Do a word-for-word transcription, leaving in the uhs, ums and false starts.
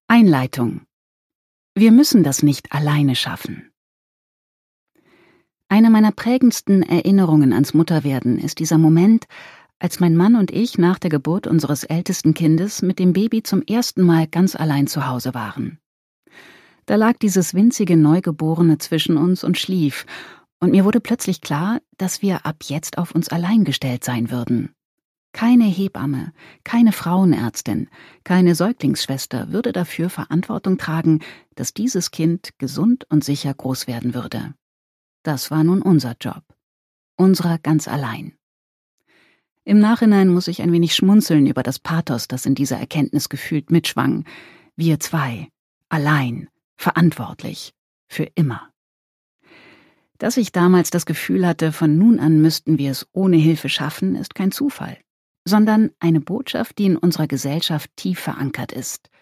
Einleitung. Wir müssen das nicht alleine schaffen. Eine meiner prägendsten Erinnerungen ans Mutterwerden ist dieser Moment, als mein Mann und ich nach der Geburt unseres ältesten Kindes mit dem Baby zum ersten Mal ganz allein zu Hause waren. Da lag dieses winzige Neugeborene zwischen uns und schlief, und mir wurde plötzlich klar, dass wir ab jetzt auf uns allein gestellt sein würden. Keine Hebamme, keine Frauenärztin, keine Säuglingsschwester würde dafür Verantwortung tragen, dass dieses Kind gesund und sicher groß werden würde. Das war nun unser Job. Unserer ganz allein. Im Nachhinein muss ich ein wenig schmunzeln über das Pathos, das in dieser Erkenntnis gefühlt mitschwang. Wir zwei, allein, verantwortlich, für immer. Dass ich damals das Gefühl hatte, von nun an müssten wir es ohne Hilfe schaffen, ist kein Zufall, sondern eine Botschaft, die in unserer Gesellschaft tief verankert ist.